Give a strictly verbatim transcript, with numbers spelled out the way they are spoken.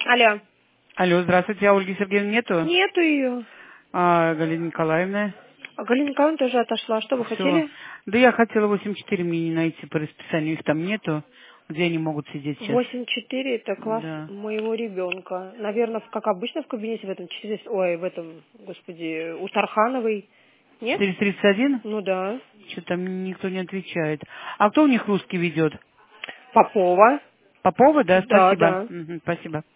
Алло. Алло, здравствуйте, а Ольги Сергеевны нету? Нету ее. А Галина Николаевна? А Галина Николаевна тоже отошла. Что вы Все. хотели? Да я хотела восемь четыре мне не найти по расписанию, их там нету. Где они могут сидеть сейчас? восемь четыре это класс Да. моего ребенка. Наверное, как обычно в кабинете в этом четыреста, ой, в этом, господи, у Тархановой. Нет? четыреста тридцать один? Ну да. Что-то там никто не отвечает. А кто у них русский ведет? Попова. Попова, да? Да, Спасибо. да. Мгм, спасибо.